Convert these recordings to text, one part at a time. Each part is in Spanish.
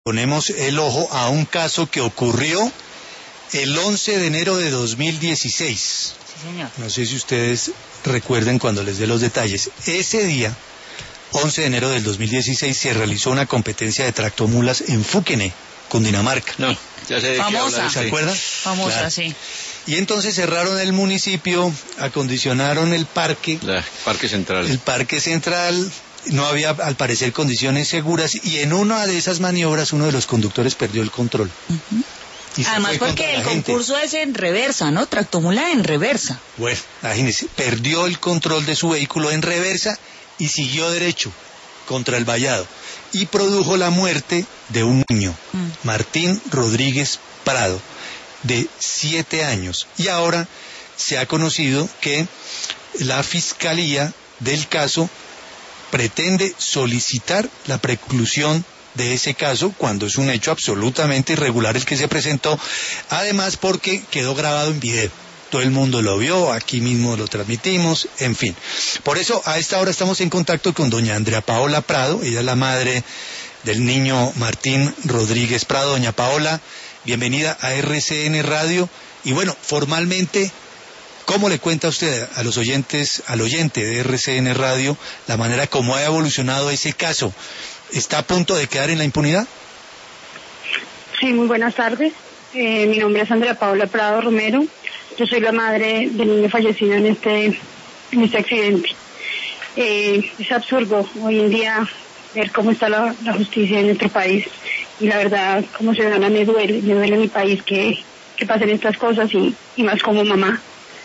ponemos el ojo a un caso que ocurrió el 11 de enero de 2016. Sí, señor. No sé si ustedes recuerden cuando les dé los detalles. Ese día, 11 de enero del 2016, se realizó una competencia de tractomulas en Fúquene, Cundinamarca. No, ya sé de qué hablan. ¿Se acuerdan? Famosa, claro. Sí. Y entonces cerraron el municipio, acondicionaron el parque. Parque Central. El Parque Central. No había, al parecer, condiciones seguras, y en una de esas maniobras uno de los conductores perdió el control. Además, porque el concurso es en reversa, ¿no? Tractomula en reversa. Bueno, imagínese, perdió el control de su vehículo en reversa y siguió derecho contra el vallado, y produjo la muerte de un niño, Martín Rodríguez Prado, de 7 años. Y ahora se ha conocido que la Fiscalía del caso pretende solicitar la preclusión de ese caso, cuando es un hecho absolutamente irregular el que se presentó, además porque quedó grabado en video. Todo el mundo lo vio, aquí mismo lo transmitimos, en fin. Por eso, a esta hora estamos en contacto con doña Andrea Paola Prado. Ella es la madre del niño Martín Rodríguez Prado. Doña Paola, bienvenida a RCN Radio. Y bueno, formalmente, ¿cómo le cuenta usted a los oyentes, al oyente de RCN Radio, la manera como ha evolucionado ese caso? ¿Está a punto de quedar en la impunidad? Sí, muy buenas tardes. Mi nombre es Andrea Paola Prado Romero. Yo soy la madre del niño fallecido en este accidente. Es absurdo hoy en día ver cómo está la justicia en nuestro país. Y la verdad, como ciudadana, me duele mi país que pasen estas cosas, y más como mamá.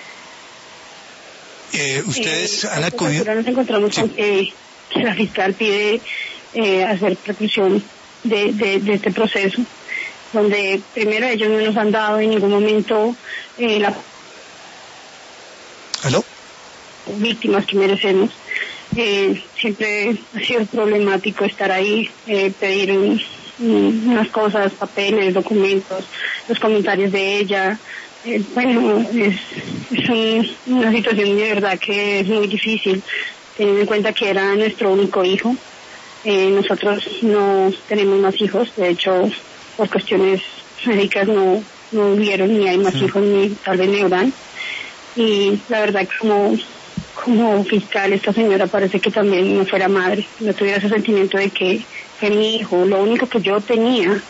¿Ustedes han acudido? Nos encontramos con que la fiscal pide hacer preclusión de este proceso, donde primero ellos no nos han dado en ningún momento ¿Aló? víctimas que merecemos. Siempre ha sido problemático estar ahí, pedir unas cosas, papeles, documentos, los comentarios de ella. Bueno, es una situación de verdad que es muy difícil, teniendo en cuenta que era nuestro único hijo. Nosotros no tenemos más hijos, de hecho, por cuestiones médicas no hubieron ni hay más hijos, ni tal vez neurán. Y la verdad, como fiscal, esta señora parece que también no fuera madre, no tuviera ese sentimiento de que fue mi hijo, lo único que yo tenía.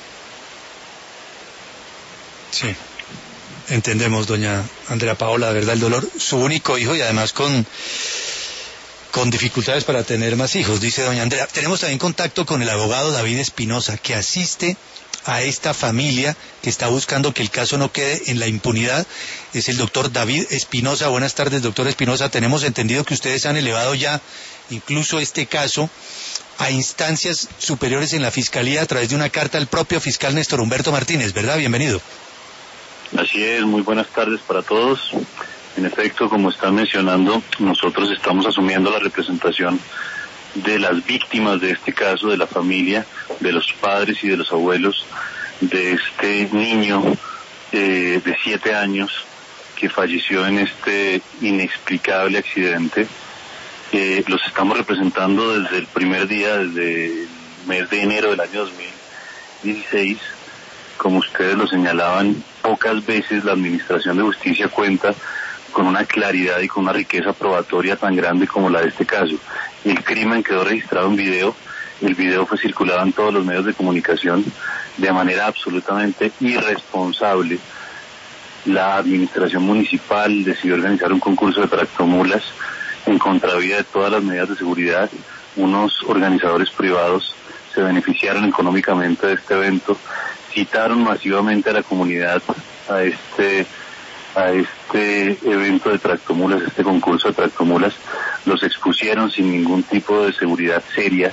Sí. Entendemos, doña Andrea Paola, de verdad el dolor, su único hijo, y además con dificultades para tener más hijos, dice doña Andrea. Tenemos también contacto con el abogado David Espinosa, que asiste a esta familia que está buscando que el caso no quede en la impunidad. Es el doctor David Espinosa. Buenas tardes, doctor Espinosa. Tenemos entendido que ustedes han elevado ya incluso este caso a instancias superiores en la Fiscalía a través de una carta al propio fiscal Néstor Humberto Martínez, ¿verdad? Bienvenido. Así es, muy buenas tardes para todos. En efecto, como están mencionando, nosotros estamos asumiendo la representación de las víctimas de este caso, de la familia, de los padres y de los abuelos de este niño de 7 años que falleció en este inexplicable accidente. Los estamos representando desde el primer día, desde el mes de enero del año 2016. Como ustedes lo señalaban, pocas veces la Administración de Justicia cuenta con una claridad y con una riqueza probatoria tan grande como la de este caso. El crimen quedó registrado en video, el video fue circulado en todos los medios de comunicación de manera absolutamente irresponsable. La Administración Municipal decidió organizar un concurso de tractomulas en contravía de todas las medidas de seguridad. Unos organizadores privados se beneficiaron económicamente de este evento, citaron masivamente a la comunidad a este evento de tractomulas, este concurso de tractomulas, los expusieron sin ningún tipo de seguridad seria,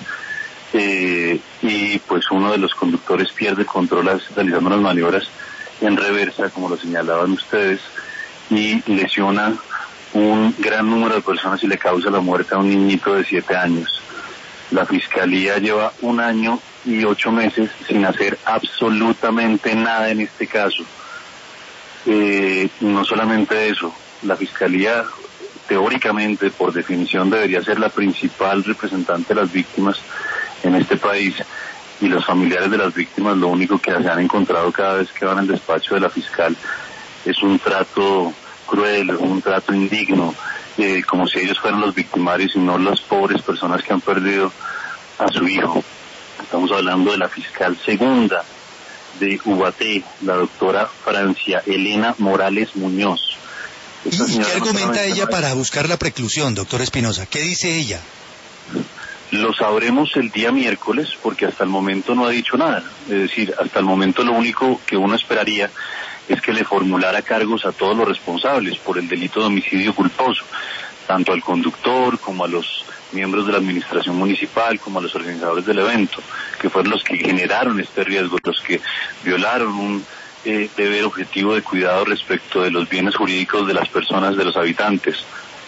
y pues uno de los conductores pierde control realizando las maniobras en reversa, como lo señalaban ustedes, y lesiona un gran número de personas y le causa la muerte a un niñito de 7 años. La Fiscalía lleva 1 año y 8 meses sin hacer absolutamente nada en este caso. No solamente eso, la Fiscalía teóricamente, por definición, debería ser la principal representante de las víctimas en este país, y los familiares de las víctimas lo único que se han encontrado cada vez que van al despacho de la fiscal es un trato cruel, un trato indigno, como si ellos fueran los victimarios y no las pobres personas que han perdido a su hijo. Estamos hablando de la fiscal segunda de Ubaté, la doctora Francia Elena Morales Muñoz. ¿Y qué argumenta ella para buscar la preclusión, doctor Espinosa? ¿Qué dice ella? Lo sabremos el día miércoles, porque hasta el momento no ha dicho nada. Es decir, hasta el momento lo único que uno esperaría es que le formulara cargos a todos los responsables por el delito de homicidio culposo, tanto al conductor como a los miembros de la administración municipal, como a los organizadores del evento, que fueron los que generaron este riesgo, los que violaron un deber objetivo de cuidado respecto de los bienes jurídicos de las personas, de los habitantes.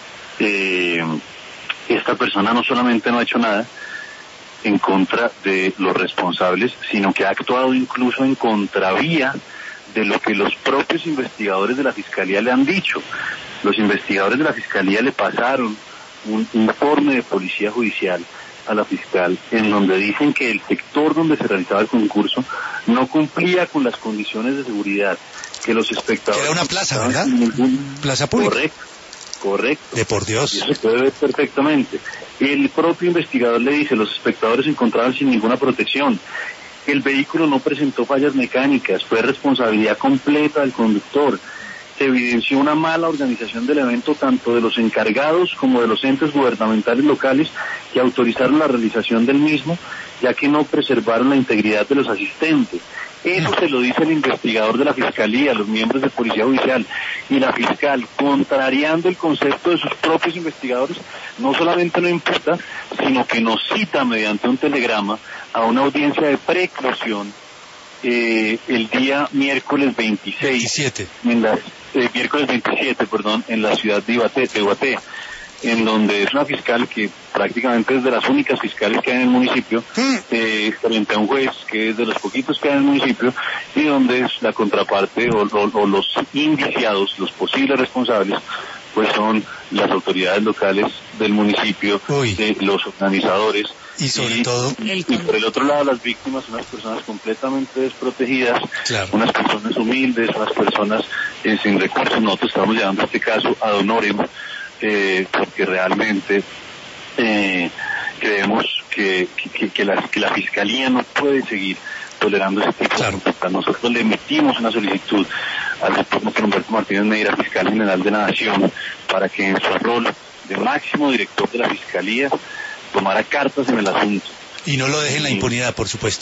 Esta persona no solamente no ha hecho nada en contra de los responsables, sino que ha actuado incluso en contravía de lo que los propios investigadores de la Fiscalía le han dicho. Los investigadores de la Fiscalía le pasaron un informe de policía judicial a la fiscal en donde dicen que el sector donde se realizaba el concurso no cumplía con las condiciones de seguridad, que los espectadores... Era una plaza, ¿verdad? Plaza pública. Correcto. De por Dios. Y eso se puede ver perfectamente. El propio investigador le dice, los espectadores se encontraban sin ninguna protección. El vehículo no presentó fallas mecánicas, fue responsabilidad completa del conductor. Se evidenció una mala organización del evento tanto de los encargados como de los entes gubernamentales locales que autorizaron la realización del mismo, ya que no preservaron la integridad de los asistentes. Eso se lo dice el investigador de la Fiscalía, los miembros de Policía Judicial, y la fiscal, contrariando el concepto de sus propios investigadores, no solamente no imputa, sino que nos cita mediante un telegrama a una audiencia de preclusión el día miércoles 27, en la ciudad de Ubaté, en donde es una fiscal que prácticamente es de las únicas fiscales que hay en el municipio, frente a un juez que es de los poquitos que hay en el municipio, y donde es la contraparte o los indiciados, los posibles responsables, pues son las autoridades locales del municipio, los organizadores, y sobre todo... Y por el otro lado las víctimas, unas personas completamente desprotegidas, claro, unas personas humildes, unas personas sin recursos. Nosotros estamos llevando este caso ad honorem, porque realmente creemos que la Fiscalía no puede seguir tolerando ese tipo de conducta. Nosotros le emitimos una solicitud al doctor Humberto Martínez Neira, fiscal general de la Nación, para que en su rol de máximo director de la Fiscalía tomara cartas en el asunto. Y no lo deje en la impunidad, por supuesto.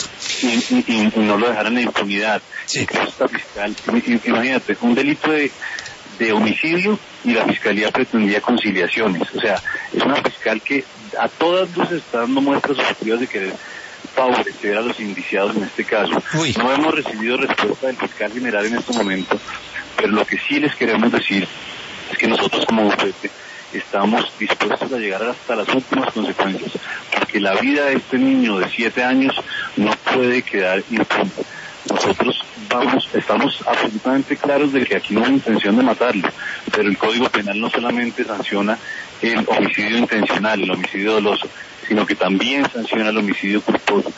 Y no lo dejara en la impunidad. Sí. Esta fiscal, imagínate, un delito de homicidio y la Fiscalía pretendía conciliaciones. O sea, es una fiscal que a todas luces está dando muestras objetivas de querer favorecer a los indiciados en este caso. No hemos recibido respuesta del fiscal general en este momento, pero lo que sí les queremos decir es que nosotros como UPP estamos dispuestos a llegar hasta las últimas consecuencias, porque la vida de este niño de 7 años no puede quedar impune. Nosotros estamos absolutamente claros de que aquí no hay intención de matarlo, pero el Código Penal no solamente sanciona el homicidio intencional, el homicidio doloso, sino que también sanciona el homicidio culposo,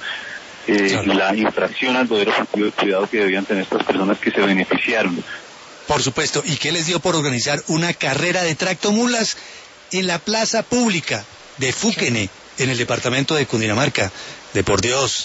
la infracción al deber objetivo de cuidado que debían tener estas personas que se beneficiaron. Por supuesto. ¿Y qué les dio por organizar una carrera de tractomulas en la plaza pública de Fúquene, en el departamento de Cundinamarca? De por Dios.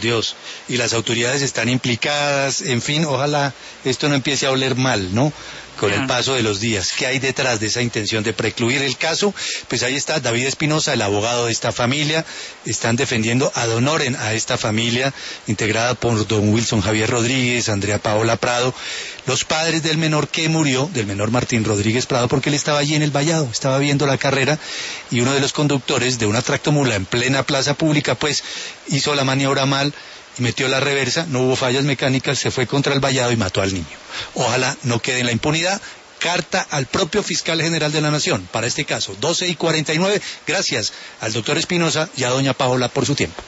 Y las autoridades están implicadas, en fin, ojalá esto no empiece a oler mal, ¿no? Con el paso de los días. ¿Qué hay detrás de esa intención de precluir el caso? Pues ahí está David Espinosa, el abogado de esta familia. Están defendiendo ad honorem a esta familia, integrada por don Wilson Javier Rodríguez, Andrea Paola Prado, los padres del menor que murió, del menor Martín Rodríguez Prado, porque él estaba allí en el vallado, estaba viendo la carrera, y uno de los conductores de una tractomula en plena plaza pública, pues hizo la maniobra mal, y metió la reversa, no hubo fallas mecánicas, se fue contra el vallado y mató al niño. Ojalá no quede en la impunidad. Carta al propio fiscal general de la Nación para este caso, 12:49. Gracias al doctor Espinosa y a doña Paola por su tiempo.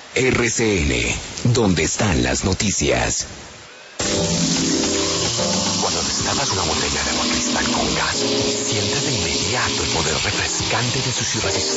RCN, donde están las noticias. Cuando destapas una botella de agua cristal con gas, sientes de inmediato el poder refrescante de sus irresistibles